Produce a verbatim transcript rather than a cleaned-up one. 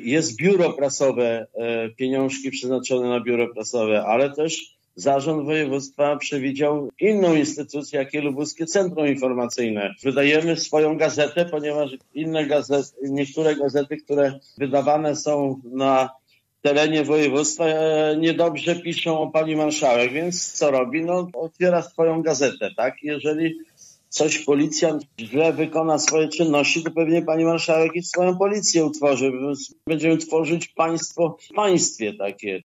jest biuro prasowe, pieniążki przeznaczone na biuro prasowe, ale też Zarząd Województwa przewidział inną instytucję, jak Lubuskie Centrum Informacyjne. Wydajemy swoją gazetę, ponieważ inne gazety, niektóre gazety, które wydawane są na terenie województwa, niedobrze piszą o pani marszałek, więc co robi? No, otwiera swoją gazetę, tak? Jeżeli coś policjant źle wykona swoje czynności, to pewnie pani marszałek i swoją policję utworzy. Będziemy tworzyć państwo w państwie takie.